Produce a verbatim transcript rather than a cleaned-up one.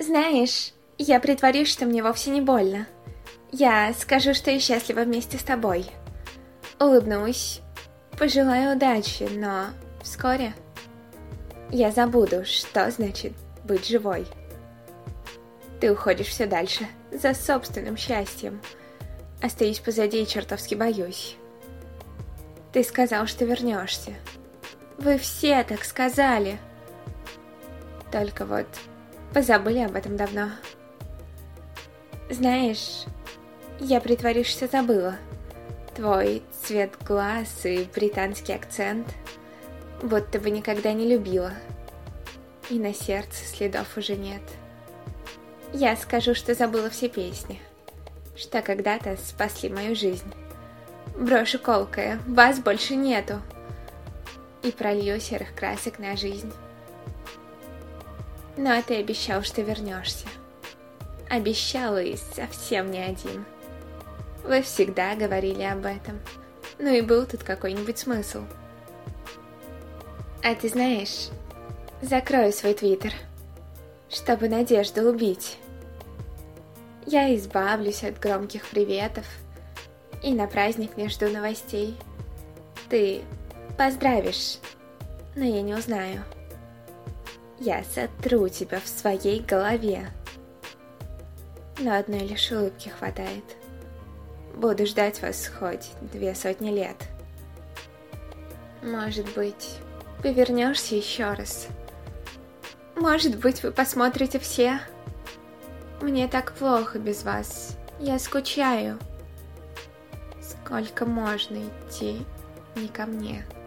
Знаешь, я притворюсь, что мне вовсе не больно. Я скажу, что я счастлива вместе с тобой. Улыбнусь, пожелаю удачи, но вскоре я забуду, что значит быть живой. Ты уходишь все дальше, за собственным счастьем. Остаюсь позади и чертовски боюсь. Ты сказал, что вернешься. Вы все так сказали. Только вот позабыли об этом давно. Знаешь, я притворюсь, что забыла. Твой цвет глаз и британский акцент, будто бы никогда не любила. И на сердце следов уже нет. Я скажу, что забыла все песни, что когда-то спасли мою жизнь. Брошу колкое, вас больше нету. И пролью серых красок на жизнь. Но ты обещал, что вернешься. Обещал и совсем не один. Вы всегда говорили об этом. Ну и был тут какой-нибудь смысл. А ты знаешь, закрою свой твиттер, чтобы надежду убить. Я избавлюсь от громких приветов и на праздник не жду новостей. Ты поздравишь, но я не узнаю. Я сотру тебя в своей голове. Но одной лишь улыбки хватает. Буду ждать вас хоть две сотни лет. Может быть, ты вернешься еще раз. Может быть, вы посмотрите все. Мне так плохо без вас. Я скучаю. Сколько можно идти не ко мне?